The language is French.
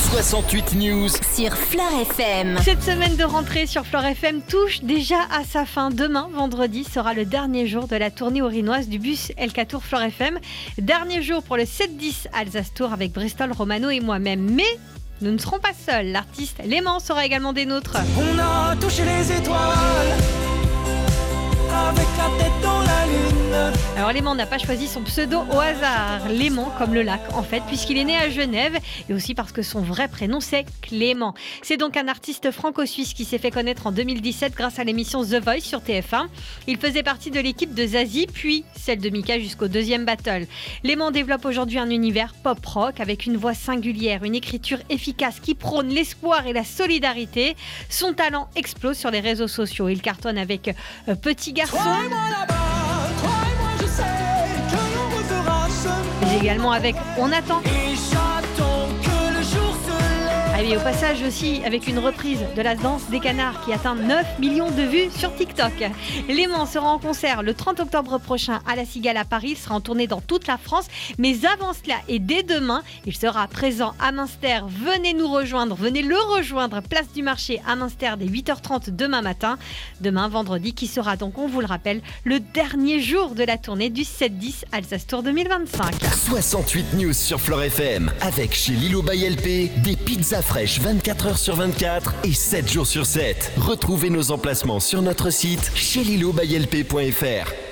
68 News sur Fleur FM. Cette semaine de rentrée sur Fleur FM touche déjà à sa fin. Demain, vendredi, sera le dernier jour de la tournée orinoise du bus LK Tour Fleur FM. Dernier jour pour le 7-10 Alsace Tour avec Bristol, Romano et moi-même. Mais nous ne serons pas seuls. L'artiste Léman sera également des nôtres. On a touché les étoiles avec la tête dans la lune. Alors Léman n'a pas choisi son pseudo au hasard. Léman comme le lac en fait, puisqu'il est né à Genève et aussi parce que son vrai prénom c'est Clément. C'est donc un artiste franco-suisse qui s'est fait connaître en 2017 grâce à l'émission The Voice sur TF1. Il faisait partie de l'équipe de Zazie, puis celle de Mika jusqu'au deuxième battle. Léman développe aujourd'hui un univers pop-rock avec une voix singulière, une écriture efficace qui prône l'espoir et la solidarité. Son talent explose sur les réseaux sociaux. Il cartonne avec Petit Garçon. Crois-moi là-bas, crois-moi, je sais que l'on refera ce Mais également avec On attend. et j'attends que le jour se lève. Ah oui, au passage aussi avec une reprise de la danse des canards qui atteint 9 millions de vues sur TikTok. Léman sera en concert le 30 octobre prochain à la Cigale à Paris. Il sera en tournée dans toute la France. Mais avant cela et dès demain, il sera présent à Münster. Venez nous rejoindre, venez le rejoindre, place du marché à Münster dès 8h30 demain matin. Demain, vendredi, qui sera donc, on vous le rappelle, le dernier jour de la tournée du 7-10 Alsace Tour 2025. 68 News sur Fleur FM avec chez Lilo by LP, des pizzas fraîches 24h sur 24 et 7 jours sur 7. Retrouvez nos emplacements sur notre site chez lilobyLP.fr.